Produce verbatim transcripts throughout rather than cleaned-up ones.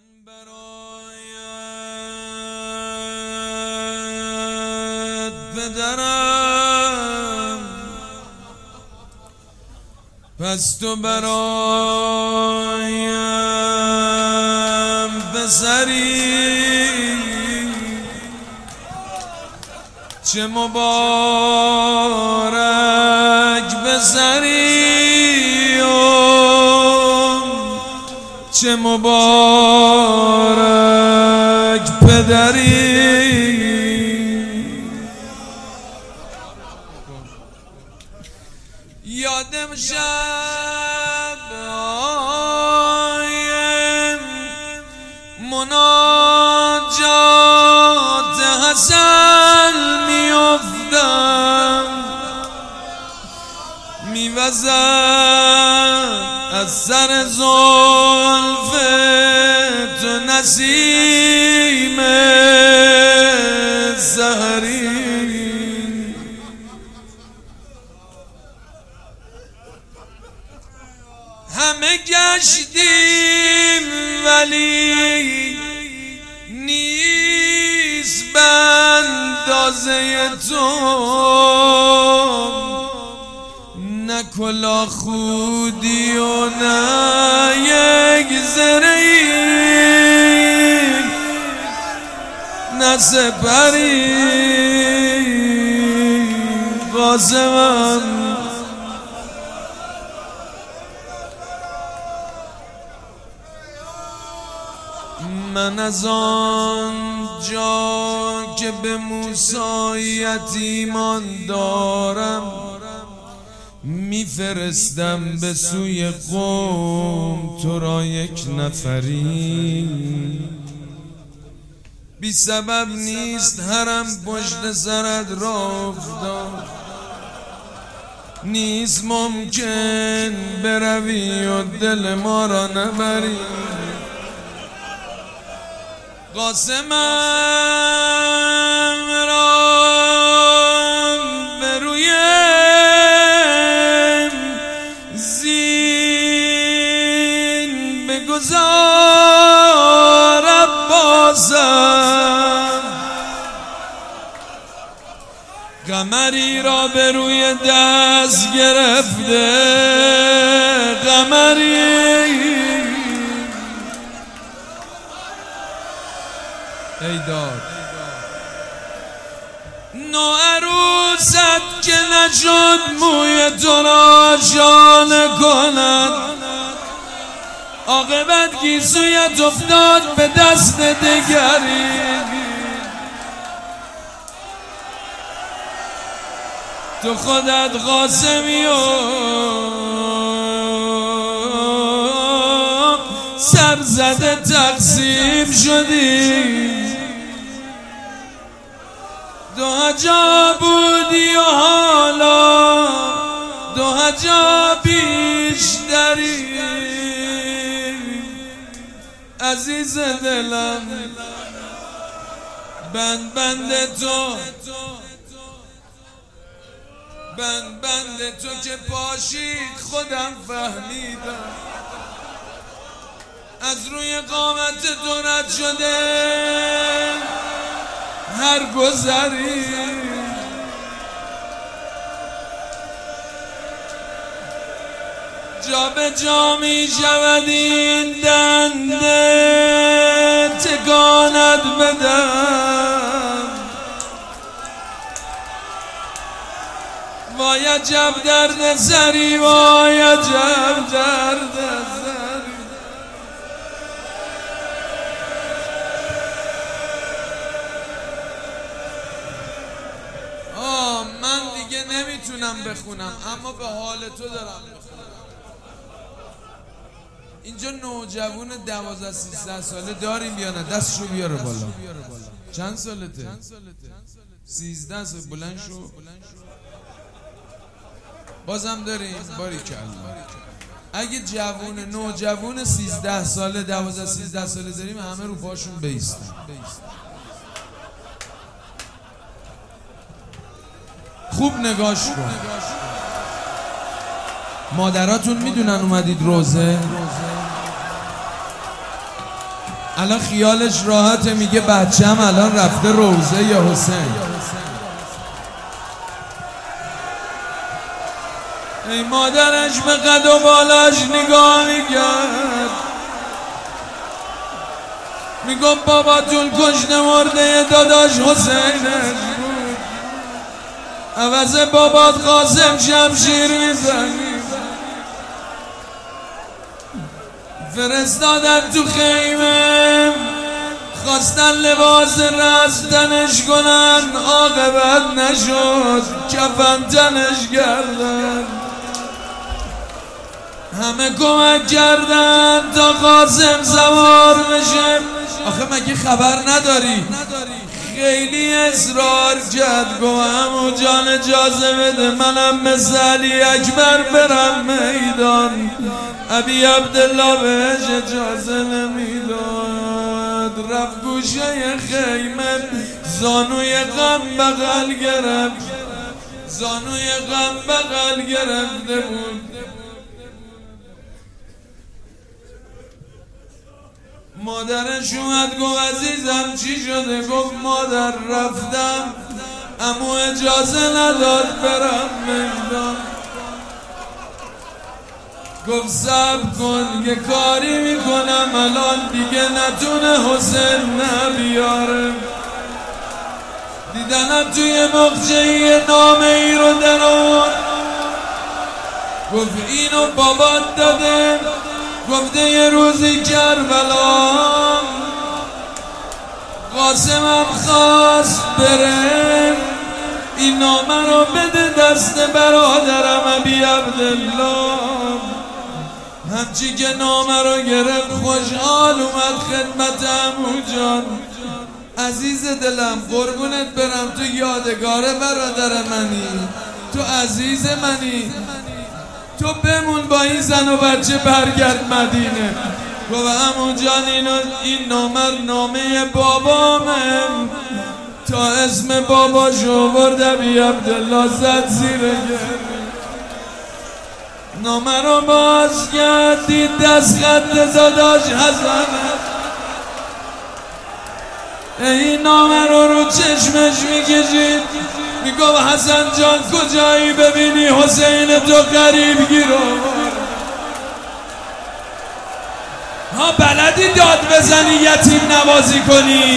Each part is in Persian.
برایت پدرم، پس تو برایم پسری، چه مبارک پسری، چه مبارک پدری. یادم شب های مناجات حسن میافتم، میوزم از سر زلف تو نسیم سحری. همه گشتیم ولی نیست به اندازه تو، نه کلاه خودی و نه یک زره‌ای، نه سپری. قاسمم من از آن جا که به موسیت ایمان دارم، میفرستم به سوی قوم تو را یک نفری. بی سبب نیست حرم پشت سرت را افتاد، نیست ممکن بروی و دل ما را نبری. قاسمم را به روی زین بگذار عباسم، قمری را به روی دست گرفته. قمری ای داد نوعروست که نشد موی تو را شانه کند، عاقبت گیسویت افتاد به دست دگری. تو خودت قاسمی و سرزده تقسیم شدی. دو جا بودی و حالا دو جا بیشتری. عزیز دلم بند بند تو، بند بند تو که پاشید خودم فهمیدم. از روی قامت تو رد شده هر گذری. جا به جا می شود این دنده تکانت بدم. وای عجب درد سری، وای عجب درد سری. آه من دیگه نمیتونم بخونم، اما به حال تو دارم بخونم. اینجا نوجوان دوازده سیزده ساله داریم یا نه؟ دست رو بیاره بالا. چند سالته؟ سیزده سال. بلند شو. بازم داریم؟ باریکلا. اگه جوون نوجوان سیزده ساله دوازده سیزده ساله داریم، همه رو پاشون بیستن. خوب نگاش کن. مادراتون میدونن اومدید روزه؟ الان خیالش راحته، میگه بچه‌م الان رفته روضه یا حسین. ای مادرش به قد و بالاش نگاه میکرد، میگم باباتون کشته مرده داداش حسینش بود، عوض بابات قاسم شمشیر میزنی. فرستادن تو خیمه، خواستن لباس رستنش کنن، عاقبت نشد، کفن تنش کردن. همه کمک کردن تا قاسم سوار بشه. آخه مگه خبر نداری؟ خیلی اصرار کرد، گو عمو جان اجازه بده منم مثل علی اکبر برم میدان. ابی عبدالله بهش اجازه نمیداد، رفت گوشه خیمه، زانوی غم بغل گرفت، زانوی غم بغل گرفته بود. مادرش اومد گفت عزیزم چی شده؟ گفت مادر رفتم، عمو اجازه نداد برم میدان. گفت صبر کن یه کاری میکنم الان دیگه نتونه حسین نبیاره. دیدنم توی مخچه یه نامه ای رو درون، گفت اینو بابات داده، گفته یه روزی کربلا قاسمم خواست بره، این نامه رو بده دست برادرم ابی عبدالله. همچی که نامه رو گرفت خوشحال اومد خدمت عمو جان. عزیز دلم قربونت برم، تو یادگار برادر منی، تو عزیز منی، تو بمون با این زن و بچه برگرد مدینه. گفت عمو جان اینو این نامه نامه بابامه، تا اسم باباشو برد ابی عبدالله زد زیر گریه. نامه رو باز کرد، دید دست خط داداش حسنه. این نامه رو رو چشمش میکشید، میگم حسن جان کجایی ببینی حسین تو قریب گیرو. ها بلدی داد بزنی یتیم نوازی کنی.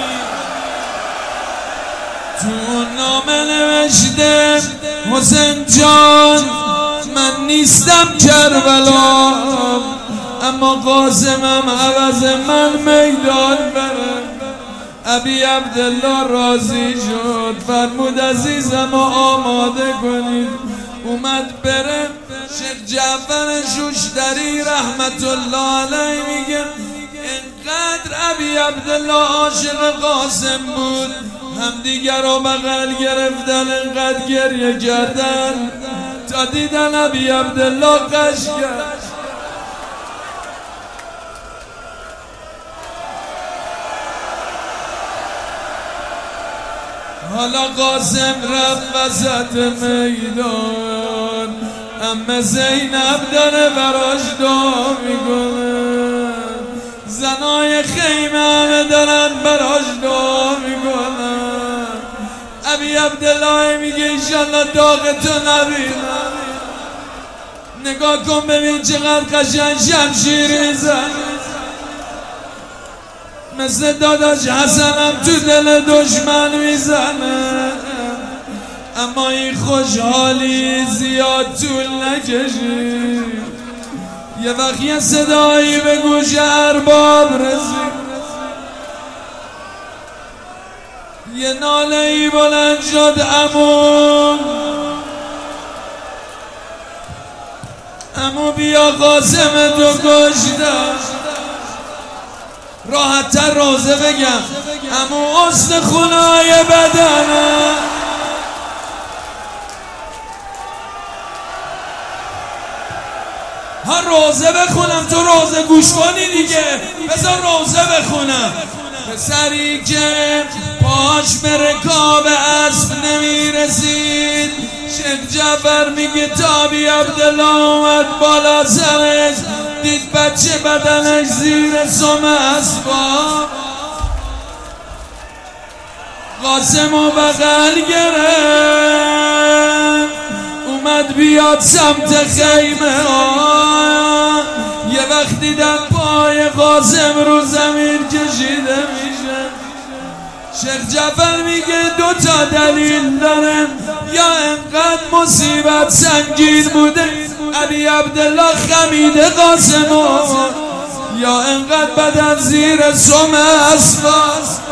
تو نامه نوشته حسین جان من نیستم کربلا، اما قاسمم عوض من میدان بره. ابی عبدالله راضی شد، فرمود عزیزم آماده کنید. اومد بره. شیخ جعفر شوشتری رحمت الله علیه میگه انقدر ابی عبدالله عاشق قاسم بود، همدیگر رو بغل گرفتن، انقدر گریه کردن تا دیدن ابی عبدالله قش کرد. حالا قاسم رفت وسط میدان، اما زینب داره براش دعا میکنه، زنای خیمه همه دارن براش دعا میکنن. ابی عبدالله میگه ایشالله داغتو نبینم. نگاه کن ببین چقدر قشنگ شمشیر میزنه، مثل داداش حسنم تو دل دشمن میزنه. اما این خوشحالی زیاد طول نکشید، یه وقت یه صدایی به گوش ارباب رسید، یه ناله ای بلند شد عمو عمو بیا قاسم تو کشتم. راحت تر روزه بگم عمو استخونای بدنه. ها روزه بخونم، تو روزه گوش کنی دیگه، بذار روزه بخونم. پسری که پاش به رکاب اسب نمیرسید، شیخ جعفر میگه تا ابی عبدالله اومد بالا سرش، دید بچه بدنش زیر سم اسباب، قاسم و بغل گرفت اومد بیاد سمت خیمه ها. یه وقت دیدم پای قاسم رو زمین کشیده میشه. شیخ جعفر میگه دو تا دلیل دارن، یا انقدر مصیبت سنگین بوده علی عبدالله خمیده قاسم، یا انقدر بدن زیر سم اسباب.